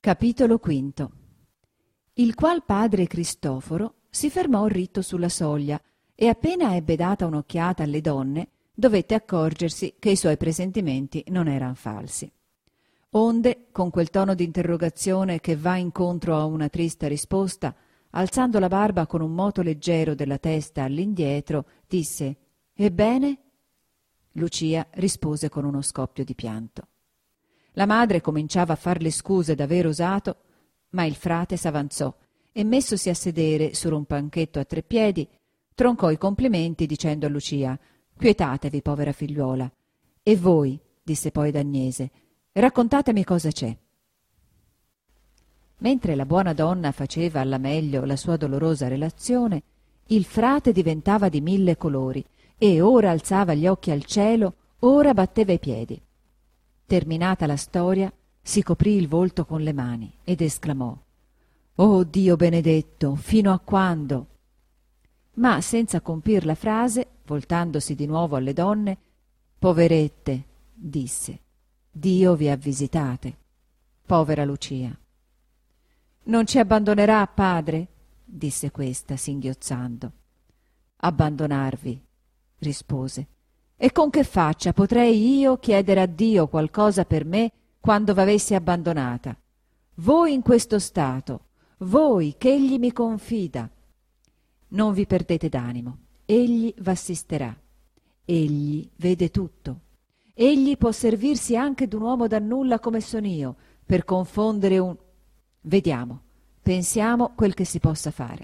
Capitolo V. Il qual padre Cristoforo si fermò ritto sulla soglia e appena ebbe data un'occhiata alle donne dovette accorgersi che i suoi presentimenti non eran falsi. Onde, con quel tono d'interrogazione che va incontro a una trista risposta, alzando la barba con un moto leggero della testa all'indietro, disse: «Ebbene?» Lucia rispose con uno scoppio di pianto. La madre cominciava a far le scuse d'aver osato, ma il frate s'avanzò e, messosi a sedere su un banchetto a 3 piedi, troncò i complimenti dicendo a Lucia: «Quietatevi, povera figliuola. E voi», disse poi ad Agnese, «raccontatemi cosa c'è». Mentre la buona donna faceva alla meglio la sua dolorosa relazione, il frate diventava di 1000 colori e ora alzava gli occhi al cielo, ora batteva i piedi. Terminata la storia, si coprì il volto con le mani ed esclamò: «Oh Dio benedetto, fino a quando?» Ma senza compir la frase, voltandosi di nuovo alle donne: «Poverette», disse, «Dio vi ha visitate. Povera Lucia». «Non ci abbandonerà, padre?» disse questa, singhiozzando. «Abbandonarvi», rispose. «E con che faccia potrei io chiedere a Dio qualcosa per me quando v'avessi abbandonata? Voi in questo stato, voi che egli mi confida. Non vi perdete d'animo, egli v'assisterà. Egli vede tutto. Egli può servirsi anche d'un uomo da nulla come son io, per confondere un... Vediamo, pensiamo quel che si possa fare».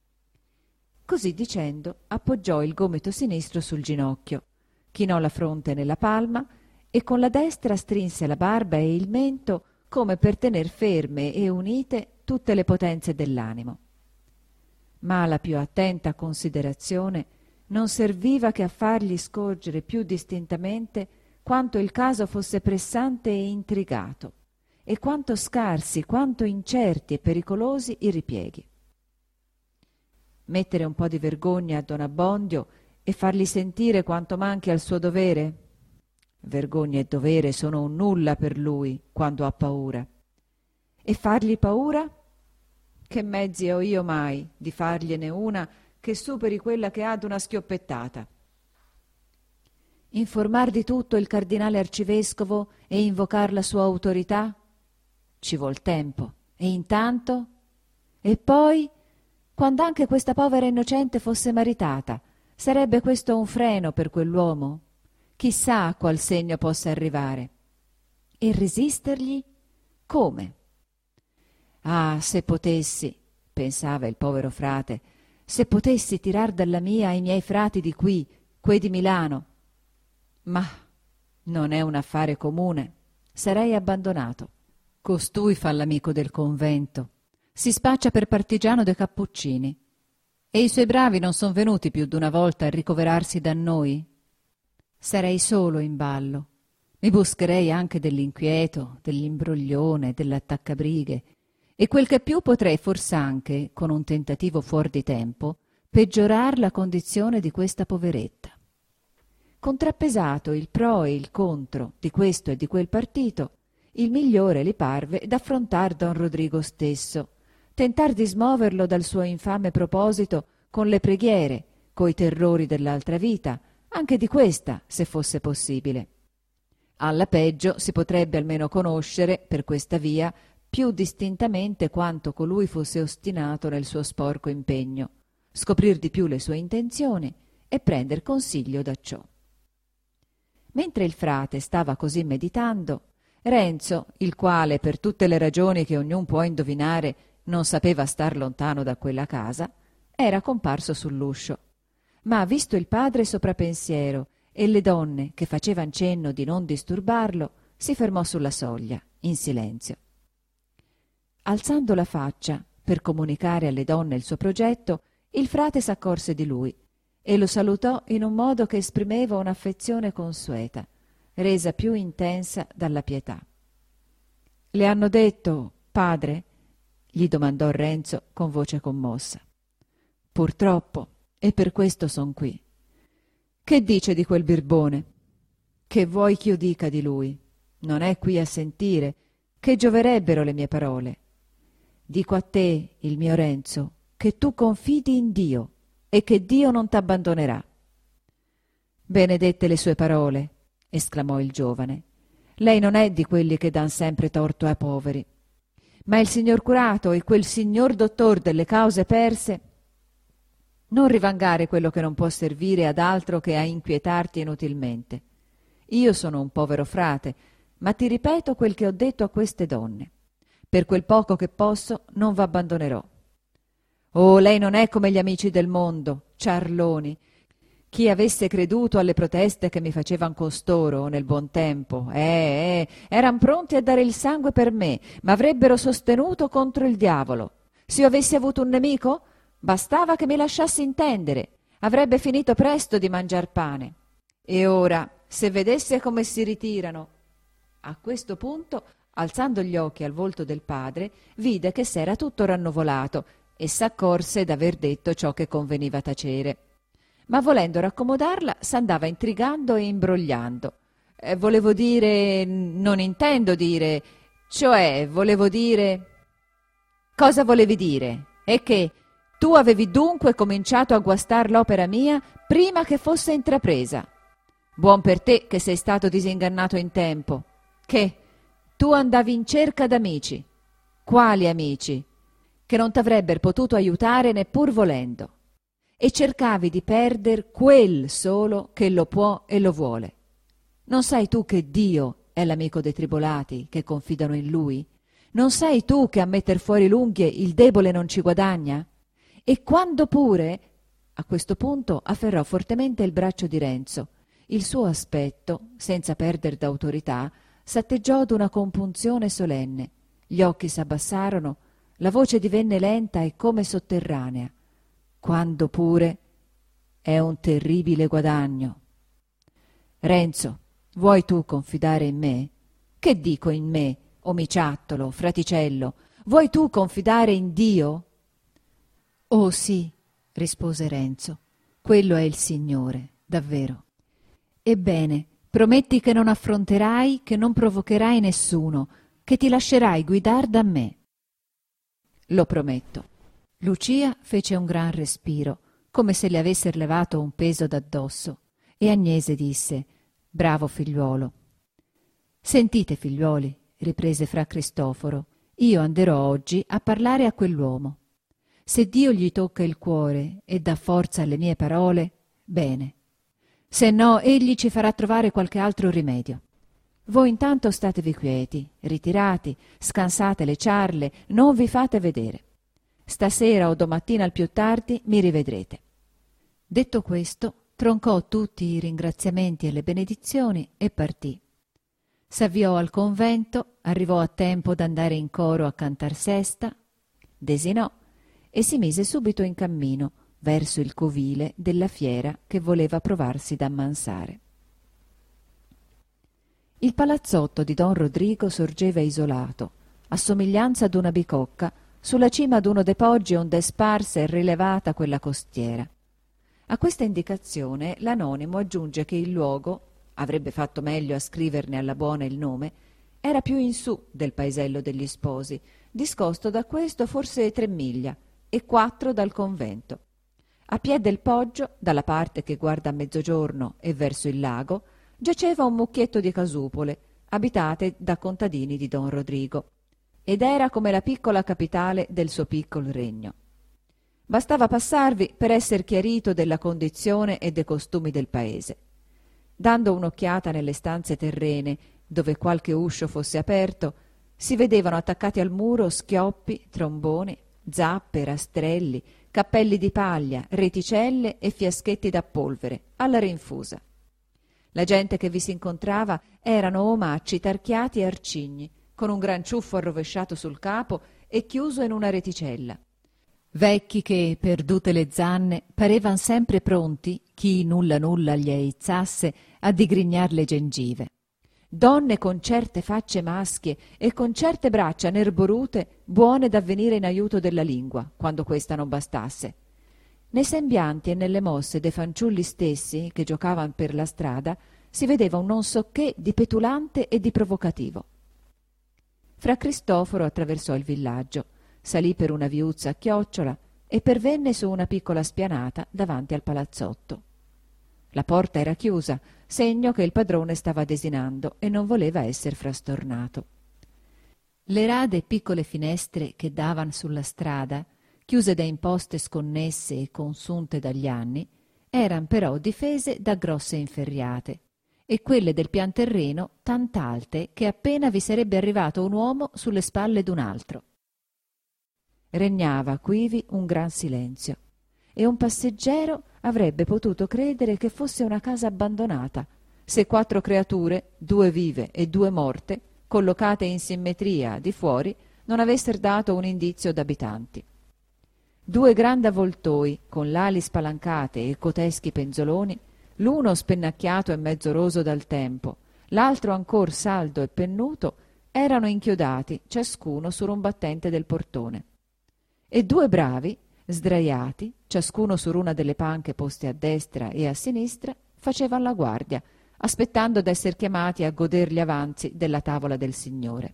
Così dicendo appoggiò il gomito sinistro sul ginocchio, chinò la fronte nella palma e con la destra strinse la barba e il mento come per tener ferme e unite tutte le potenze dell'animo. Ma la più attenta considerazione non serviva che a fargli scorgere più distintamente quanto il caso fosse pressante e intrigato, e quanto scarsi, quanto incerti e pericolosi i ripieghi. Mettere un po' di vergogna a don Abbondio e fargli sentire quanto manchi al suo dovere? Vergogna e dovere sono un nulla per lui quando ha paura. E fargli paura? Che mezzi ho io mai di fargliene una che superi quella che ha d'una schioppettata? Informar di tutto il cardinale arcivescovo e invocar la sua autorità? Ci vuol tempo. E intanto? E poi, quando anche questa povera innocente fosse maritata, sarebbe questo un freno per quell'uomo? Chissà a qual segno possa arrivare. E resistergli? Come? Ah, se potessi, pensava il povero frate, se potessi tirar dalla mia i miei frati di qui, quei di Milano. Ma non è un affare comune, sarei abbandonato. Costui fa l'amico del convento, si spaccia per partigiano dei Cappuccini. E i suoi bravi non son venuti più d'una volta a ricoverarsi da noi? Sarei solo in ballo. Mi buscherei anche dell'inquieto, dell'imbroglione, dell'attaccabrighe, e quel che più potrei fors'anche, con un tentativo fuor di tempo, peggiorar la condizione di questa poveretta. Contrappesato il pro e il contro di questo e di quel partito, il migliore li parve d'affrontar don Rodrigo stesso, tentar di smoverlo dal suo infame proposito con le preghiere, coi terrori dell'altra vita, anche di questa, se fosse possibile. Alla peggio si potrebbe almeno conoscere, per questa via, più distintamente quanto colui fosse ostinato nel suo sporco impegno, scoprir di più le sue intenzioni e prender consiglio da ciò. Mentre il frate stava così meditando, Renzo, il quale, per tutte le ragioni che ognun può indovinare, non sapeva star lontano da quella casa, era comparso sull'uscio, ma visto il padre soprapensiero e le donne che facevan cenno di non disturbarlo, si fermò sulla soglia, in silenzio. Alzando la faccia per comunicare alle donne il suo progetto, il frate s'accorse di lui e lo salutò in un modo che esprimeva un'affezione consueta, resa più intensa dalla pietà. «Le hanno detto, padre?» gli domandò Renzo con voce commossa. «Purtroppo, e per questo son qui». «Che dice di quel birbone?» «Che vuoi ch'io dica di lui? Non è qui a sentire, che gioverebbero le mie parole? Dico a te, il mio Renzo, che tu confidi in Dio e che Dio non t'abbandonerà. Benedette le sue parole, esclamò il giovane. Lei non è di quelli che dan sempre torto ai poveri. Ma il signor curato e quel signor dottor delle cause perse, non rivangare quello che non può servire ad altro che a inquietarti inutilmente. Io sono un povero frate, ma ti ripeto quel che ho detto a queste donne. Per quel poco che posso non v'abbandonerò. Oh, lei non è come gli amici del mondo, ciarloni. Chi avesse creduto alle proteste che mi facevan costoro nel buon tempo, eran pronti a dare il sangue per me, m'avrebbero sostenuto contro il diavolo. Se io avessi avuto un nemico, bastava che mi lasciassi intendere, avrebbe finito presto di mangiar pane. E ora, se vedesse come si ritirano. A questo punto, alzando gli occhi al volto del padre, vide che s'era tutto rannuvolato e s'accorse d'aver detto ciò che conveniva tacere. Ma volendo raccomodarla, s'andava intrigando e imbrogliando. Volevo dire, non intendo dire, cioè volevo dire... Cosa volevi dire? E che tu avevi dunque cominciato a guastar l'opera mia prima che fosse intrapresa. Buon per te che sei stato disingannato in tempo. Che tu andavi in cerca d'amici. Quali amici? Che non t'avrebbero potuto aiutare neppur volendo. E cercavi di perder quel solo che lo può e lo vuole. Non sai tu che Dio è l'amico dei tribolati che confidano in Lui? Non sai tu che a metter fuori l'unghie il debole non ci guadagna? E quando pure... A questo punto afferrò fortemente il braccio di Renzo. Il suo aspetto, senza perder d'autorità, s'atteggiò d'una compunzione solenne. Gli occhi s'abbassarono, la voce divenne lenta e come sotterranea. Quando pure è un terribile guadagno. Renzo, vuoi tu confidare in me? Che dico in me, omiciattolo, fraticello? Vuoi tu confidare in Dio? Oh sì, rispose Renzo, quello è il Signore, davvero. Ebbene, prometti che non affronterai, che non provocherai nessuno, che ti lascerai guidar da me. Lo prometto. Lucia fece un gran respiro, come se le avesser levato un peso d'addosso, e Agnese disse: «Bravo figliuolo». «Sentite, figliuoli», riprese fra Cristoforo, «io anderò oggi a parlare a quell'uomo. Se Dio gli tocca il cuore e dà forza alle mie parole, bene. Se no, egli ci farà trovare qualche altro rimedio. Voi intanto statevi quieti, ritirati, scansate le ciarle, non vi fate vedere. Stasera o domattina al più tardi mi rivedrete». Detto questo, troncò tutti i ringraziamenti e le benedizioni e partì. S'avviò al convento, arrivò a tempo d'andare in coro a cantar sesta, desinò e si mise subito in cammino verso il covile della fiera che voleva provarsi da ammansare. Il palazzotto di don Rodrigo sorgeva isolato, a somiglianza d'una bicocca, sulla cima d'uno dei poggi onde sparsa e rilevata quella costiera. A questa indicazione l'anonimo aggiunge che il luogo, avrebbe fatto meglio a scriverne alla buona il nome, era più in su del paesello degli sposi, discosto da questo forse 3 miglia e 4 dal convento. A piè del poggio, dalla parte che guarda a mezzogiorno e verso il lago, giaceva un mucchietto di casupole, abitate da contadini di don Rodrigo, ed era come la piccola capitale del suo piccolo regno. Bastava passarvi per esser chiarito della condizione e dei costumi del paese. Dando un'occhiata nelle stanze terrene, dove qualche uscio fosse aperto, si vedevano attaccati al muro schioppi, tromboni, zappe, rastrelli, cappelli di paglia, reticelle e fiaschetti da polvere, alla rinfusa. La gente che vi si incontrava erano omacci tarchiati e arcigni, con un gran ciuffo arrovesciato sul capo e chiuso in una reticella. Vecchi che, perdute le zanne, parevan sempre pronti, chi nulla gli aizzasse, a digrignar le gengive. Donne con certe facce maschie e con certe braccia nerborute, buone da venire in aiuto della lingua, quando questa non bastasse. Nei sembianti e nelle mosse dei fanciulli stessi, che giocavan per la strada, si vedeva un non so che di petulante e di provocativo. Fra Cristoforo attraversò il villaggio, salì per una viuzza a chiocciola e pervenne su una piccola spianata davanti al palazzotto. La porta era chiusa, segno che il padrone stava desinando e non voleva esser frastornato. Le rade e piccole finestre che davan sulla strada, chiuse da imposte sconnesse e consunte dagli anni, eran però difese da grosse inferriate, e quelle del pian terreno tant'alte che appena vi sarebbe arrivato un uomo sulle spalle d'un altro. Regnava quivi un gran silenzio, e un passeggero avrebbe potuto credere che fosse una casa abbandonata, se 4 creature, 2 vive e 2 morte, collocate in simmetria di fuori, non avesser dato un indizio d'abitanti. 2 grandi avvoltoi, con l'ali spalancate e coteschi penzoloni, l'uno spennacchiato e mezzo roso dal tempo, l'altro ancor saldo e pennuto, erano inchiodati, ciascuno sur un battente del portone. E 2 bravi, sdraiati, ciascuno sur una delle panche poste a destra e a sinistra, facevan la guardia, aspettando d'esser chiamati a goder gli avanzi della tavola del Signore.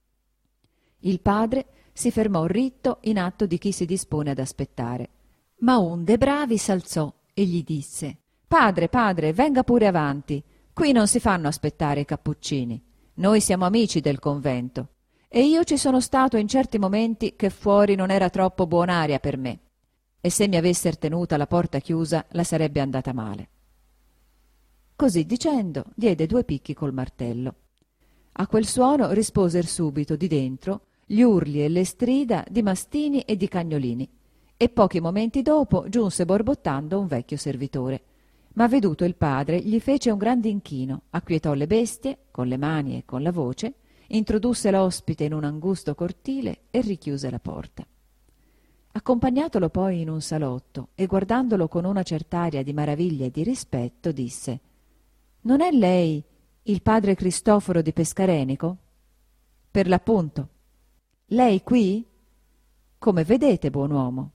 Il padre si fermò ritto in atto di chi si dispone ad aspettare, ma un de bravi s'alzò e gli disse: «Padre, padre, venga pure avanti, qui non si fanno aspettare i cappuccini, noi siamo amici del convento, e io ci sono stato in certi momenti che fuori non era troppo buon'aria per me, e se mi avesser tenuta la porta chiusa la sarebbe andata male». Così dicendo diede 2 picchi col martello. A quel suono risposer subito di dentro gli urli e le strida di mastini e di cagnolini, e pochi momenti dopo giunse borbottando un vecchio servitore. Ma veduto il padre gli fece un grande inchino, acquietò le bestie con le mani e con la voce, introdusse l'ospite in un angusto cortile e richiuse la porta. Accompagnatolo poi in un salotto e guardandolo con una cert'aria di maraviglia e di rispetto, disse: «Non è lei il padre Cristoforo di Pescarenico?» «Per l'appunto». «Lei qui?» «Come vedete, buon uomo».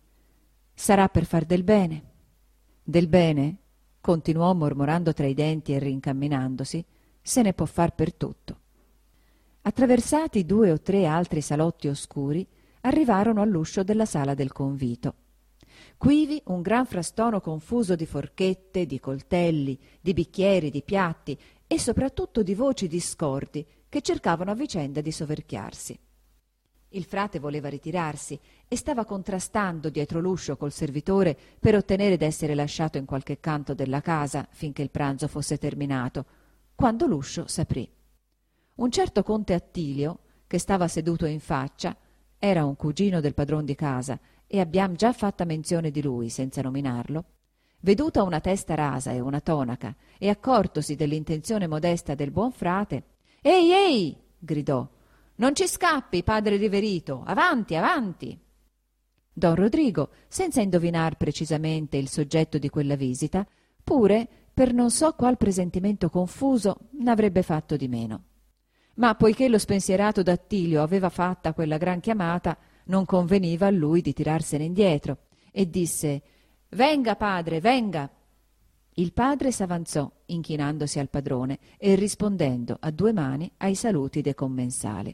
«Sarà per far del bene». «Del bene?» continuò mormorando tra i denti e rincamminandosi, «se ne può far per tutto». Attraversati 2 o 3 altri salotti oscuri, arrivarono all'uscio della sala del convito. Quivi un gran frastono confuso di forchette, di coltelli, di bicchieri, di piatti e soprattutto di voci discordi che cercavano a vicenda di soverchiarsi. Il frate voleva ritirarsi e stava contrastando dietro l'uscio col servitore per ottenere d'essere lasciato in qualche canto della casa finché il pranzo fosse terminato, quando l'uscio s'aprì. Un certo conte Attilio, che stava seduto in faccia, era un cugino del padron di casa e abbiam già fatta menzione di lui senza nominarlo, veduta una testa rasa e una tonaca e accortosi dell'intenzione modesta del buon frate: «Ehi, ehi!» gridò. «Non ci scappi, padre riverito! Avanti, avanti!» Don Rodrigo, senza indovinar precisamente il soggetto di quella visita, pure per non so qual presentimento confuso, n'avrebbe fatto di meno. Ma poiché lo spensierato d'Attilio aveva fatta quella gran chiamata, non conveniva a lui di tirarsene indietro, e disse: «Venga, padre, venga!» Il padre s'avanzò, inchinandosi al padrone e rispondendo a 2 mani ai saluti dei commensali.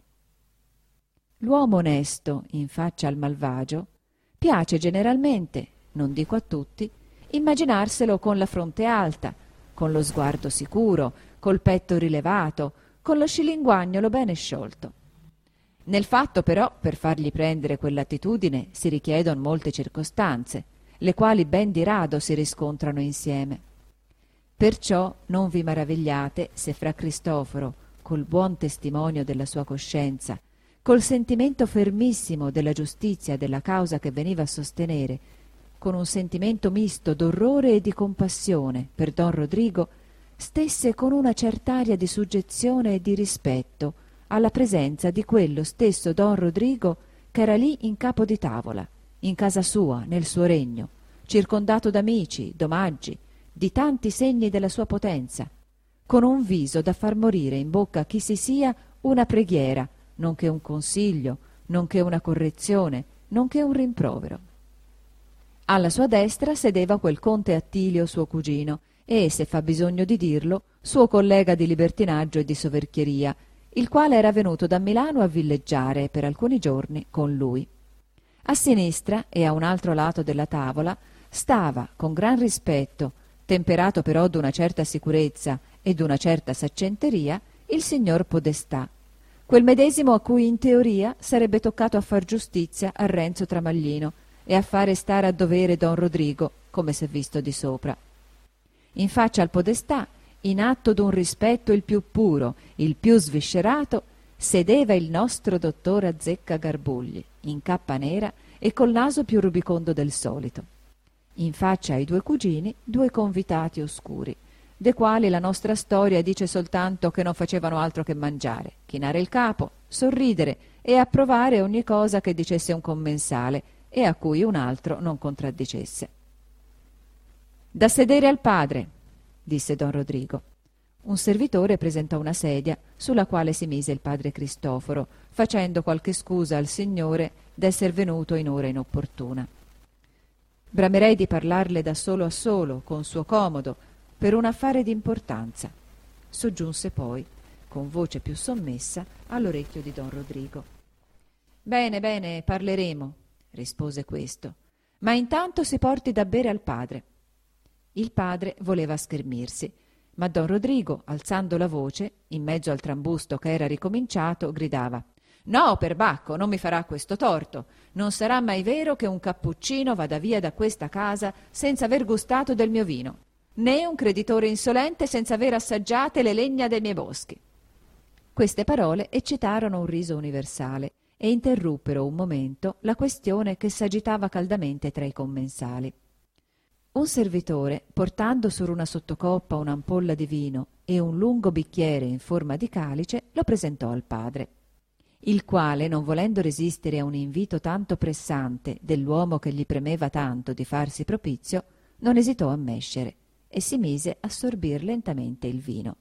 L'uomo onesto, in faccia al malvagio, piace generalmente, non dico a tutti, immaginarselo con la fronte alta, con lo sguardo sicuro, col petto rilevato, con lo scilinguagnolo bene sciolto. Nel fatto però, per fargli prendere quell'attitudine, si richiedono molte circostanze, le quali ben di rado si riscontrano insieme. Perciò non vi maravigliate se fra Cristoforo, col buon testimonio della sua coscienza, col sentimento fermissimo della giustizia della causa che veniva a sostenere, con un sentimento misto d'orrore e di compassione per don Rodrigo, stesse con una cert'aria di suggezione e di rispetto alla presenza di quello stesso don Rodrigo che era lì in capo di tavola, in casa sua, nel suo regno, circondato d'amici, d'omaggi, di tanti segni della sua potenza, con un viso da far morire in bocca a chi si sia una preghiera, nonché un consiglio, nonché una correzione, nonché un rimprovero. Alla sua destra sedeva quel conte Attilio suo cugino e, se fa bisogno di dirlo, suo collega di libertinaggio e di soverchieria, il quale era venuto da Milano a villeggiare per alcuni giorni con lui. A sinistra e a un altro lato della tavola stava con gran rispetto, temperato però d'una certa sicurezza e d'una certa saccenteria, il signor Podestà, quel medesimo a cui in teoria sarebbe toccato a far giustizia a Renzo Tramaglino e a fare stare a dovere don Rodrigo, come s'è visto di sopra. In faccia al Podestà, in atto d'un rispetto il più puro, il più sviscerato, sedeva il nostro dottor Azzeccagarbugli, in cappa nera e col naso più rubicondo del solito. In faccia ai due cugini, due convitati oscuri, de quali la nostra storia dice soltanto che non facevano altro che mangiare, chinare il capo, sorridere e approvare ogni cosa che dicesse un commensale e a cui un altro non contraddicesse. «Da sedere al padre», disse don Rodrigo. Un servitore presentò una sedia sulla quale si mise il padre Cristoforo, facendo qualche scusa al signore d'esser venuto in ora inopportuna. «Bramerei di parlarle da solo a solo, con suo comodo, per un affare d'importanza», soggiunse poi, con voce più sommessa, all'orecchio di don Rodrigo. «Bene, bene, parleremo», rispose questo, «ma intanto si porti da bere al padre». Il padre voleva schermirsi, ma don Rodrigo, alzando la voce, in mezzo al trambusto che era ricominciato, gridava: «No, perbacco, non mi farà questo torto. Non sarà mai vero che un cappuccino vada via da questa casa senza aver gustato del mio vino, né un creditore insolente senza aver assaggiate le legna dei miei boschi». Queste parole eccitarono un riso universale e interruppero un momento la questione che s'agitava caldamente tra i commensali. Un servitore, portando su una sottocoppa un'ampolla di vino e un lungo bicchiere in forma di calice, lo presentò al padre, il quale, non volendo resistere a un invito tanto pressante dell'uomo che gli premeva tanto di farsi propizio, non esitò a mescere e si mise a sorbir lentamente il vino.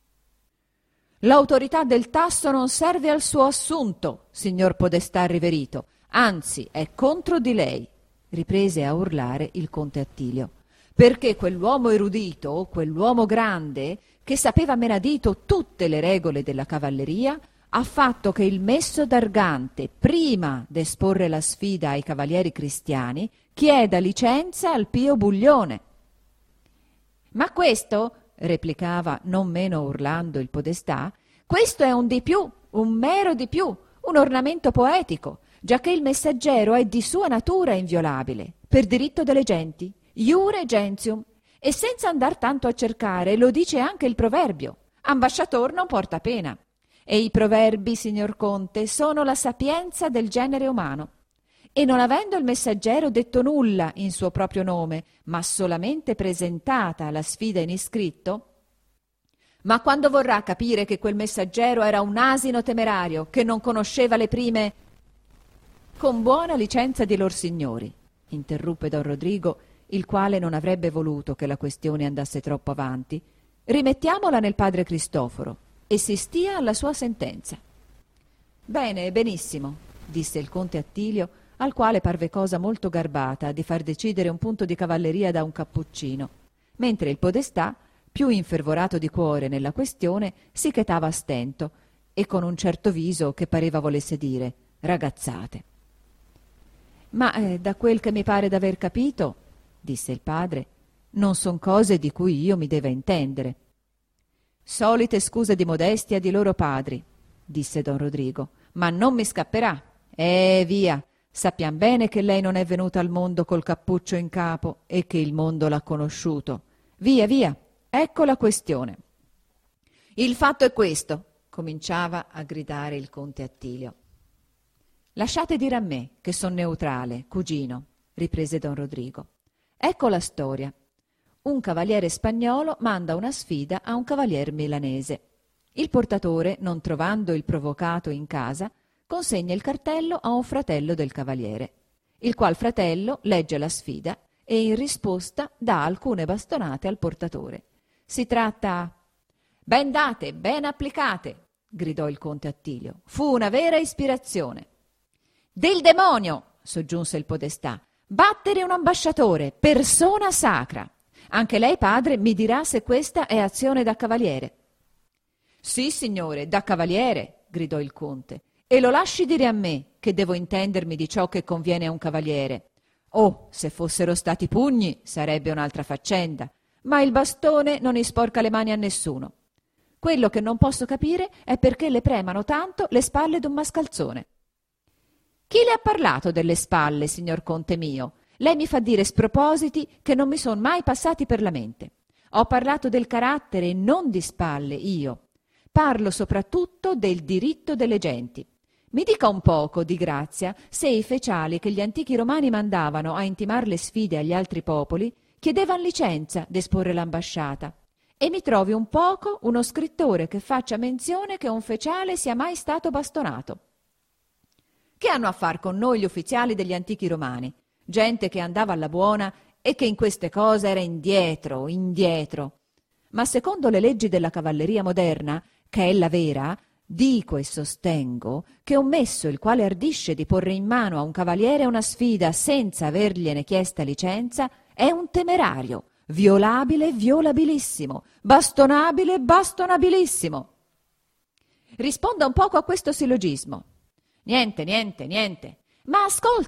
«L'autorità del tasso non serve al suo assunto, signor Podestà riverito, anzi è contro di lei», riprese a urlare il conte Attilio, «perché quell'uomo erudito, quell'uomo grande, che sapeva menadito tutte le regole della cavalleria, ha fatto che il messo d'Argante, prima d'esporre la sfida ai cavalieri cristiani, chieda licenza al Pio Buglione». «Ma questo», replicava non meno urlando il Podestà, «questo è un di più, un mero di più, un ornamento poetico, giacché il messaggero è di sua natura inviolabile, per diritto delle genti, iure gentium, e senza andar tanto a cercare lo dice anche il proverbio: ambasciator non porta pena. E i proverbi, signor conte, sono la sapienza del genere umano. E non avendo il messaggero detto nulla in suo proprio nome, ma solamente presentata la sfida in iscritto, ma quando vorrà capire che quel messaggero era un asino temerario che non conosceva le prime... «Con buona licenza di lor signori», interruppe don Rodrigo, il quale non avrebbe voluto che la questione andasse troppo avanti, «rimettiamola nel padre Cristoforo e si stia alla sua sentenza». «Bene, benissimo», disse il conte Attilio, al quale parve cosa molto garbata di far decidere un punto di cavalleria da un cappuccino, mentre il Podestà, più infervorato di cuore nella questione, si chetava a stento e con un certo viso che pareva volesse dire: «Ragazzate». «Ma da quel che mi pare d'aver capito», disse il padre, «non son cose di cui io mi deva intendere». «Solite scuse di modestia di loro padri», disse don Rodrigo, «ma non mi scapperà. Via, sappiam bene che lei non è venuta al mondo col cappuccio in capo e che il mondo l'ha conosciuto. Via, via, ecco la questione». «Il fatto è questo», cominciava a gridare il conte Attilio. «Lasciate dire a me, che son neutrale, cugino», riprese don Rodrigo. «Ecco la storia. Un cavaliere spagnolo manda una sfida a un cavalier milanese. Il portatore, non trovando il provocato in casa, consegna il cartello a un fratello del cavaliere, il qual fratello legge la sfida e in risposta dà alcune bastonate al portatore. Si tratta... «Ben date, ben applicate», gridò il conte Attilio. «Fu una vera ispirazione». «Del demonio», soggiunse il Podestà, «battere un ambasciatore, persona sacra. Anche lei, padre, mi dirà se questa è azione da cavaliere». «Sì, signore, da cavaliere», gridò il conte, «e lo lasci dire a me, che devo intendermi di ciò che conviene a un cavaliere. Oh, se fossero stati pugni, sarebbe un'altra faccenda, ma il bastone non isporca le mani a nessuno. Quello che non posso capire è perché le premano tanto le spalle d'un mascalzone». «Chi le ha parlato delle spalle, signor conte mio? Lei mi fa dire spropositi che non mi son mai passati per la mente. Ho parlato del carattere e non di spalle, io. Parlo soprattutto del diritto delle genti. Mi dica un poco, di grazia, se i feciali che gli antichi romani mandavano a intimar le sfide agli altri popoli chiedevan licenza d'esporre l'ambasciata. E mi trovi un poco uno scrittore che faccia menzione che un feciale sia mai stato bastonato. Che hanno a far con noi gli ufficiali degli antichi romani? Gente che andava alla buona e che in queste cose era indietro. Ma secondo le leggi della cavalleria moderna, che è la vera, dico e sostengo che un messo il quale ardisce di porre in mano a un cavaliere una sfida senza avergliene chiesta licenza è un temerario, violabile, violabilissimo, bastonabile, bastonabilissimo. Risponda un poco a questo sillogismo. Niente. Ma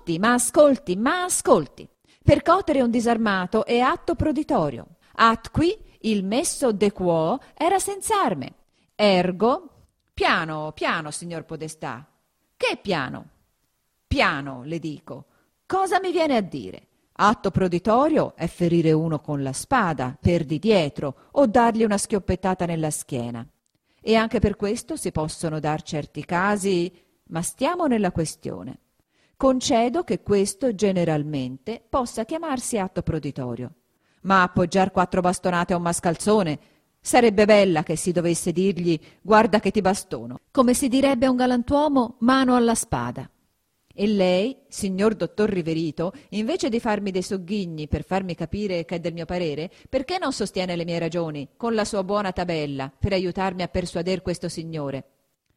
ascolti. Percotere un disarmato è atto proditorio. At qui il messo de quo era senz'arme. Ergo, piano, signor podestà. Che piano? Piano, le dico. Cosa mi viene a dire? Atto proditorio è ferire uno con la spada, per di dietro, o dargli una schioppettata nella schiena. E anche per questo si possono dar certi casi, ma stiamo nella questione. Concedo che questo generalmente possa chiamarsi atto proditorio. Ma appoggiar 4 bastonate a un mascalzone sarebbe bella che si dovesse dirgli «guarda che ti bastono», come si direbbe a un galantuomo «mano alla spada». E lei, signor dottor Riverito, invece di farmi dei sogghigni per farmi capire che è del mio parere, perché non sostiene le mie ragioni con la sua buona tabella per aiutarmi a persuader questo signore?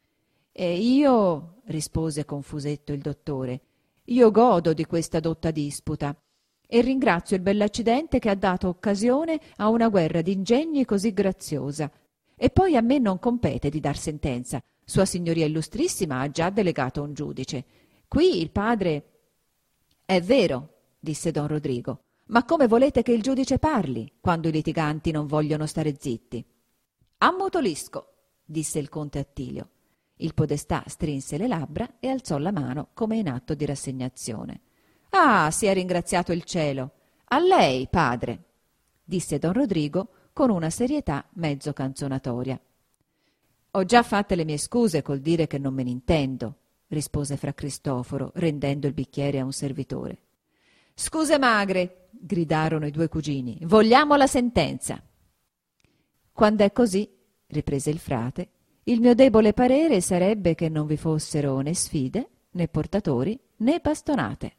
«E io», rispose confusetto il dottore, «io godo di questa dotta disputa e ringrazio il bell'accidente che ha dato occasione a una guerra d'ingegni così graziosa. E poi a me non compete di dar sentenza. Sua Signoria Illustrissima ha già delegato un giudice. Qui il padre...» «È vero», disse don Rodrigo, «ma come volete che il giudice parli quando i litiganti non vogliono stare zitti?» «Ammutolisco», disse il conte Attilio. Il podestà strinse le labbra e alzò la mano come in atto di rassegnazione. «Ah, sia ringraziato il cielo! A lei, padre!» disse don Rodrigo con una serietà mezzo canzonatoria. «Ho già fatte le mie scuse col dire che non me n'intendo», rispose fra Cristoforo, rendendo il bicchiere a un servitore. «Scuse magre!» gridarono i 2 cugini. «Vogliamo la sentenza!» «Quando è così», riprese il frate, «il mio debole parere sarebbe che non vi fossero né sfide, né portatori, né bastonate».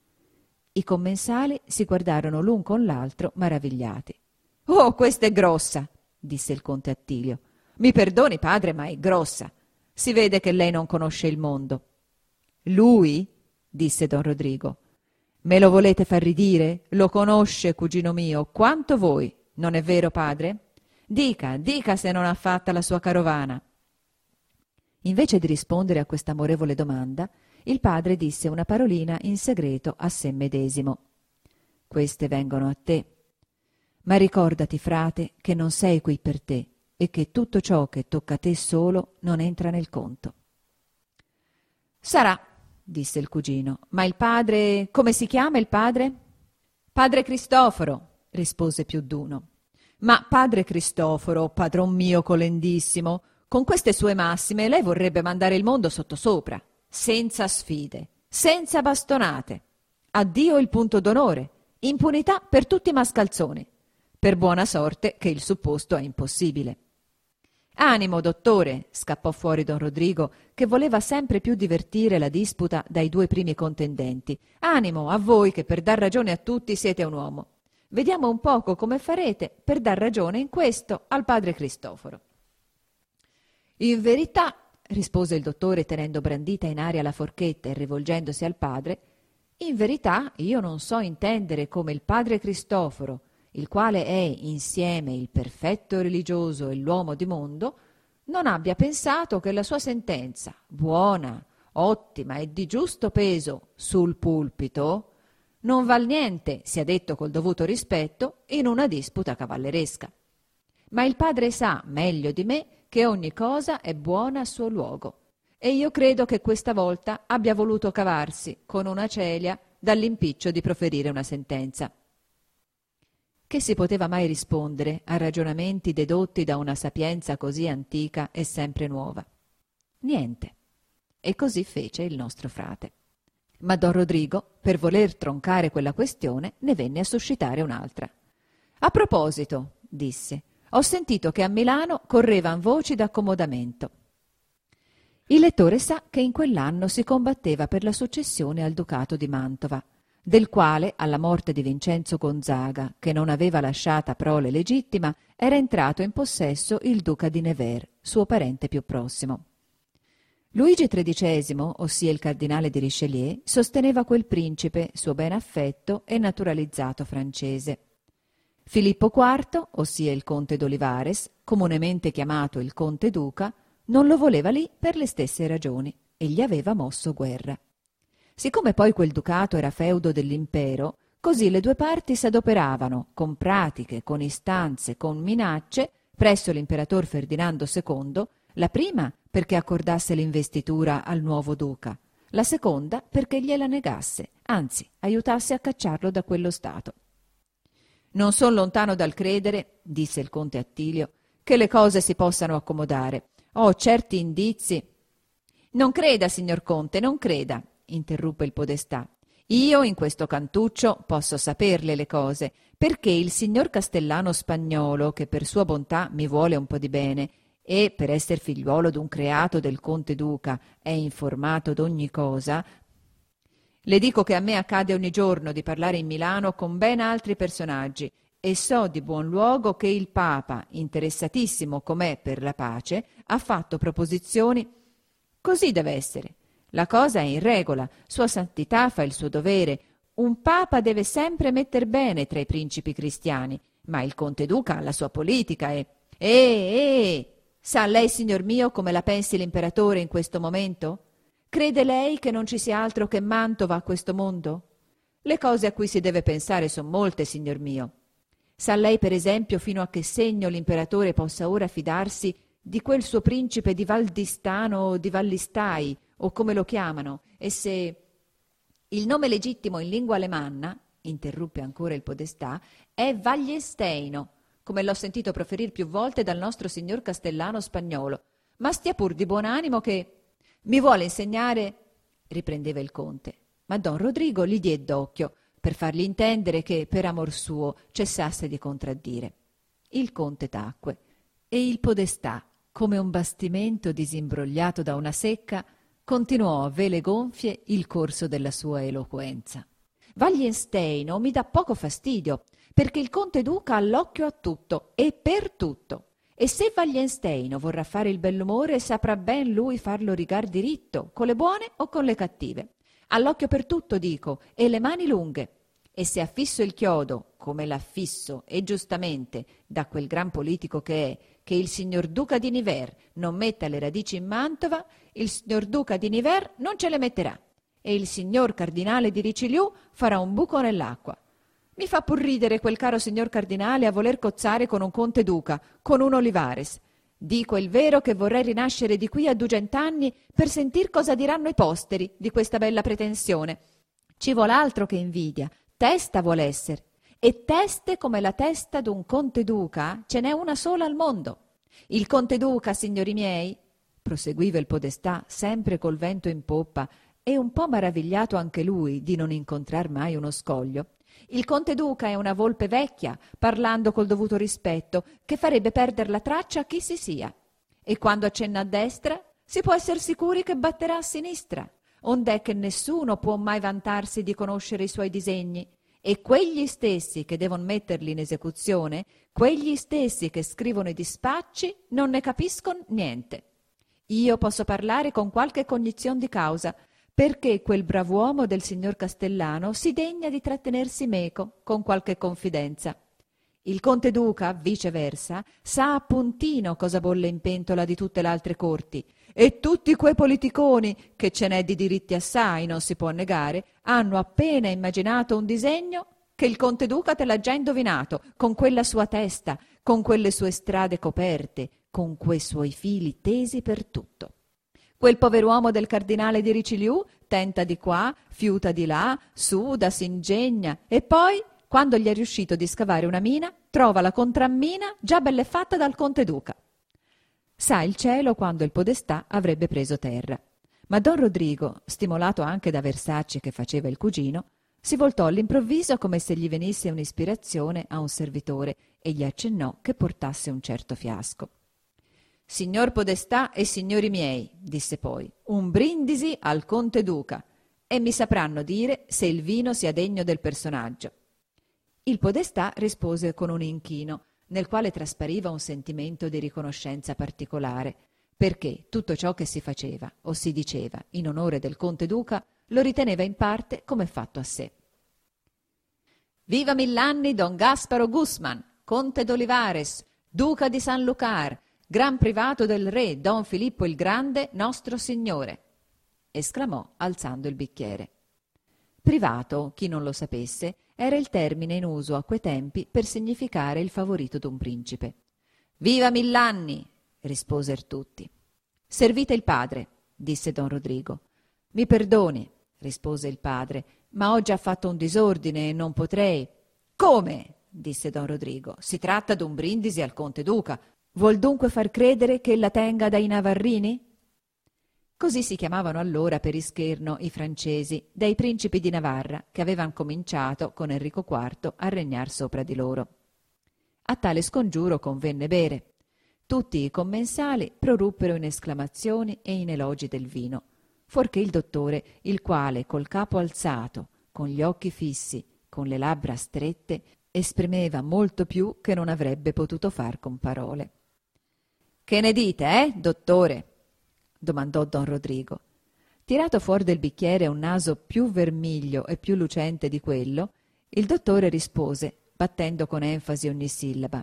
I commensali si guardarono l'un con l'altro maravigliati. «Oh, questa è grossa!» disse il conte Attilio. «Mi perdoni, padre, ma è grossa. Si vede che lei non conosce il mondo». «Lui?» disse don Rodrigo. «Me lo volete far ridire? Lo conosce, cugino mio, quanto voi, non è vero, padre? Dica se non ha fatta la sua carovana». Invece di rispondere a quest'amorevole domanda, il padre disse una parolina in segreto a sé medesimo. «Queste vengono a te. Ma ricordati, frate, che non sei qui per te e che tutto ciò che tocca a te solo non entra nel conto». «Sarà», disse il cugino, «ma il padre... come si chiama il padre?» «Padre Cristoforo», rispose più d'uno. «Ma padre Cristoforo, padron mio colendissimo, con queste sue massime lei vorrebbe mandare il mondo sottosopra, senza sfide, senza bastonate. Addio il punto d'onore, impunità per tutti i mascalzoni, per buona sorte che il supposto è impossibile». «Animo, dottore», scappò fuori don Rodrigo, che voleva sempre più divertire la disputa dai 2 primi contendenti. «Animo a voi che per dar ragione a tutti siete un uomo. Vediamo un poco come farete per dar ragione in questo al padre Cristoforo». «In verità», rispose il dottore tenendo brandita in aria la forchetta e rivolgendosi al padre, «in verità io non so intendere come il padre Cristoforo, il quale è insieme il perfetto religioso e l'uomo di mondo, non abbia pensato che la sua sentenza, buona, ottima e di giusto peso sul pulpito, non val niente, sia detto col dovuto rispetto, in una disputa cavalleresca. Ma il padre sa meglio di me che ogni cosa è buona a suo luogo, e io credo che questa volta abbia voluto cavarsi con una celia dall'impiccio di proferire una sentenza. Che si poteva mai rispondere a ragionamenti dedotti da una sapienza così antica e sempre nuova? Niente. E così fece il nostro frate. Ma don Rodrigo, per voler troncare quella questione, ne venne a suscitare un'altra. «A proposito», disse, «ho sentito che a Milano correvan voci d'accomodamento». Il lettore sa che in quell'anno si combatteva per la successione al Ducato di Mantova, del quale, alla morte di Vincenzo Gonzaga, che non aveva lasciata prole legittima, era entrato in possesso il duca di Nevers, suo parente più prossimo. Luigi XIII, ossia il cardinale di Richelieu, sosteneva quel principe, suo ben affetto e naturalizzato francese. Filippo IV, ossia il conte d'Olivares, comunemente chiamato il conte duca, non lo voleva lì per le stesse ragioni e gli aveva mosso guerra. Siccome poi quel ducato era feudo dell'impero, così le due parti s'adoperavano, con pratiche, con istanze, con minacce, presso l'imperatore Ferdinando II, la prima perché accordasse l'investitura al nuovo duca, la seconda perché gliela negasse, anzi aiutasse a cacciarlo da quello stato. «Non son lontano dal credere», disse il conte Attilio, «che le cose si possano accomodare. Ho certi indizi». «Non creda, signor conte, non creda», interruppe il podestà. «Io in questo cantuccio posso saperle le cose, perché il signor Castellano Spagnolo, che per sua bontà mi vuole un po' di bene e per esser figliuolo d'un creato del conte duca è informato d'ogni cosa, le dico che a me accade ogni giorno di parlare in Milano con ben altri personaggi e so di buon luogo che il Papa, interessatissimo com'è per la pace, ha fatto proposizioni. Così deve essere. La cosa è in regola, Sua Santità fa il suo dovere. Un Papa deve sempre metter bene tra i principi cristiani, ma il conte duca ha la sua politica e... Sa lei, signor mio, come la pensi l'imperatore in questo momento? Crede lei che non ci sia altro che Mantova a questo mondo? Le cose a cui si deve pensare son molte, signor mio. Sa lei, per esempio, fino a che segno l'imperatore possa ora fidarsi di quel suo principe di Valdistano o di Vallistai, o come lo chiamano, e se il nome legittimo in lingua alemanna, interruppe ancora il podestà, è Vagliesteino, come l'ho sentito proferir più volte dal nostro signor Castellano Spagnolo. Ma stia pur di buon animo che... Mi vuole insegnare, riprendeva il conte, ma don Rodrigo gli diè d'occhio per fargli intendere che, per amor suo, cessasse di contraddire. Il conte tacque e il podestà, come un bastimento disimbrogliato da una secca, continuò a vele gonfie il corso della sua eloquenza. Wallensteino mi dà poco fastidio, perché il conte duca ha l'occhio a tutto e per tutto. E se Wallensteino vorrà fare il bell'umore, saprà ben lui farlo rigar diritto, con le buone o con le cattive. Ha l'occhio per tutto, dico, e le mani lunghe. E se ha fisso il chiodo, come l'ha fisso, e giustamente, da quel gran politico che è, che il signor duca di Nevers non metta le radici in Mantova, il signor duca di Nevers non ce le metterà. E il signor cardinale di Richelieu farà un buco nell'acqua. Mi fa pur ridere quel caro signor cardinale a voler cozzare con un conte duca, con un Olivares. Dico il vero che vorrei rinascere di qui a 200 anni per sentir cosa diranno i posteri di questa bella pretensione. Ci vuol altro che invidia, testa vuol esser, e teste come la testa d'un conte duca ce n'è una sola al mondo. Il conte duca, signori miei, proseguiva il podestà sempre col vento in poppa e un po' maravigliato anche lui di non incontrar mai uno scoglio, il conte duca è una volpe vecchia, parlando col dovuto rispetto, che farebbe perder la traccia a chi si sia. E quando accenna a destra, si può esser sicuri che batterà a sinistra, ond'è che nessuno può mai vantarsi di conoscere i suoi disegni, e quegli stessi che devono metterli in esecuzione, quegli stessi che scrivono i dispacci, non ne capiscono niente. Io posso parlare con qualche cognizione di causa, perché quel brav'uomo del signor Castellano si degna di trattenersi meco con qualche confidenza. Il conte duca, viceversa, sa a puntino cosa bolle in pentola di tutte le altre corti, e tutti quei politiconi, che ce n'è di diritti assai, non si può negare, hanno appena immaginato un disegno che il conte duca te l'ha già indovinato, con quella sua testa, con quelle sue strade coperte, con quei suoi fili tesi per tutto. Quel pover'uomo del cardinale di Richelieu tenta di qua, fiuta di là, suda, s'ingegna, e poi, quando gli è riuscito di scavare una mina, trova la contrammina già belle fatta dal conte duca. Sa il cielo quando il podestà avrebbe preso terra. Ma don Rodrigo, stimolato anche da versacci che faceva il cugino, si voltò all'improvviso come se gli venisse un'ispirazione a un servitore e gli accennò che portasse un certo fiasco. «Signor podestà e signori miei», disse poi, «un brindisi al conte duca, e mi sapranno dire se il vino sia degno del personaggio». Il podestà rispose con un inchino, nel quale traspariva un sentimento di riconoscenza particolare, perché tutto ciò che si faceva o si diceva in onore del conte duca lo riteneva in parte come fatto a sé. «Viva mill'anni don Gasparo Guzman, conte d'Olivares, duca di San Lucar, gran privato del re don Filippo il Grande, nostro signore», esclamò alzando il bicchiere. Privato, chi non lo sapesse, era il termine in uso a quei tempi per significare il favorito d'un principe. «Viva mill'anni!» risposer tutti. «Servite il padre», disse don Rodrigo. «Mi perdoni», rispose il padre, «ma ho già fatto un disordine e non potrei». «Come?» disse don Rodrigo. «Si tratta d'un brindisi al conte duca. Vuol dunque far credere che la tenga dai Navarrini?» Così si chiamavano allora per ischerno i francesi, dai principi di Navarra, che avevano cominciato con Enrico IV a regnar sopra di loro. A tale scongiuro convenne bere. Tutti i commensali proruppero in esclamazioni e in elogi del vino, fuorché il dottore, il quale, col capo alzato, con gli occhi fissi, con le labbra strette, esprimeva molto più che non avrebbe potuto far con parole. «Che ne dite, dottore?» domandò don Rodrigo. Tirato fuori del bicchiere un naso più vermiglio e più lucente di quello, il dottore rispose, battendo con enfasi ogni sillaba: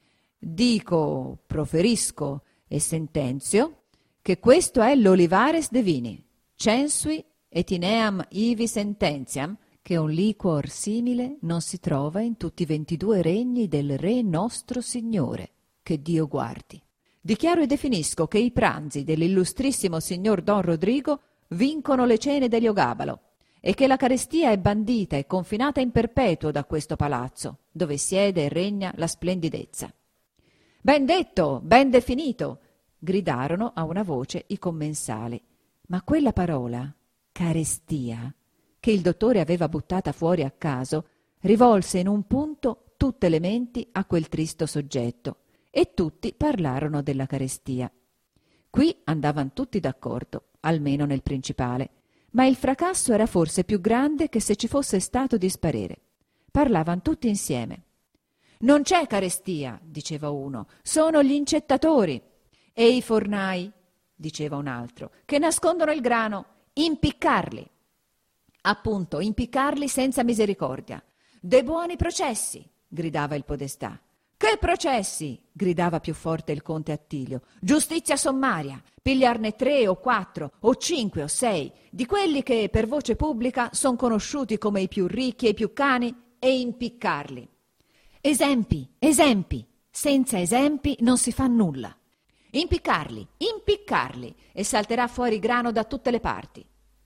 «Dico, proferisco e sentenzio che questo è l'Olivares de Vini, censui et ineam ivi sententiam, che un liquor simile non si trova in tutti i 22 regni del Re nostro Signore, che Dio guardi. Dichiaro e definisco che i pranzi dell'illustrissimo signor Don Rodrigo vincono le cene dell'Iogabalo e che la carestia è bandita e confinata in perpetuo da questo palazzo, dove siede e regna la splendidezza». «Ben detto, ben definito!» gridarono a una voce i commensali, ma quella parola, carestia, che il dottore aveva buttata fuori a caso, rivolse in un punto tutte le menti a quel tristo soggetto, e tutti parlarono della carestia. Qui andavan tutti d'accordo, almeno nel principale, ma il fracasso era forse più grande che se ci fosse stato disparere. Parlavan tutti insieme. «Non c'è carestia», diceva uno, «sono gli incettatori». «E i fornai», diceva un altro, «che nascondono il grano, impiccarli». «Appunto, impiccarli senza misericordia». «Dei buoni processi», gridava il podestà. «Che processi?» gridava più forte il conte Attilio. «Giustizia sommaria, pigliarne 3 o 4 o 5 o 6, di quelli che per voce pubblica son conosciuti come i più ricchi e i più cani, e impiccarli». «Esempi, esempi, senza esempi non si fa nulla». «Impiccarli, impiccarli, e salterà fuori grano da tutte le parti».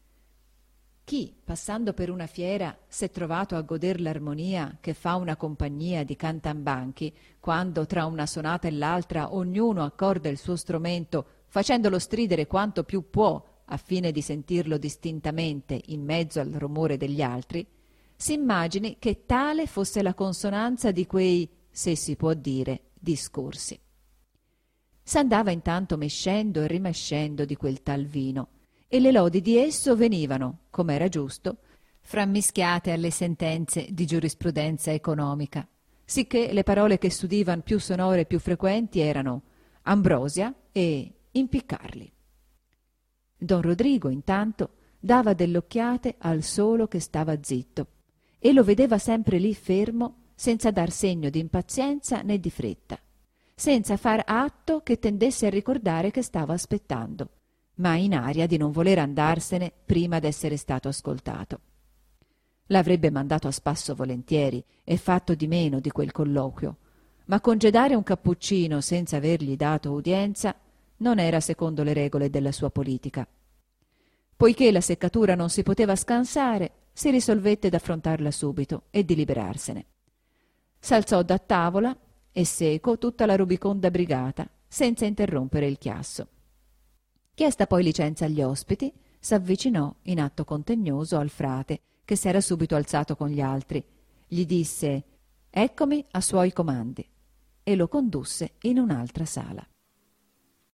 Chi, passando per una fiera, s'è trovato a goder l'armonia che fa una compagnia di cantambanchi, quando tra una sonata e l'altra ognuno accorda il suo strumento, facendolo stridere quanto più può, a fine di sentirlo distintamente in mezzo al rumore degli altri, si immagini che tale fosse la consonanza di quei, se si può dire, discorsi. S'andava intanto mescendo e rimescendo di quel tal vino, e le lodi di esso venivano, come era giusto, frammischiate alle sentenze di giurisprudenza economica, sicché le parole che s'udivan più sonore e più frequenti erano ambrosia e impiccarli. Don Rodrigo, intanto, dava delle occhiate al solo che stava zitto, e lo vedeva sempre lì fermo senza dar segno di impazienza né di fretta, senza far atto che tendesse a ricordare che stava aspettando, ma in aria di non voler andarsene prima d'essere stato ascoltato. L'avrebbe mandato a spasso volentieri e fatto di meno di quel colloquio, ma congedare un cappuccino senza avergli dato udienza non era secondo le regole della sua politica. Poiché la seccatura non si poteva scansare, si risolvette d'affrontarla subito e di liberarsene. S'alzò da tavola e seco tutta la rubiconda brigata, senza interrompere il chiasso. Chiesta poi licenza agli ospiti, s'avvicinò in atto contegnoso al frate, che s'era subito alzato con gli altri. Gli disse: «Eccomi a suoi comandi», e lo condusse in un'altra sala.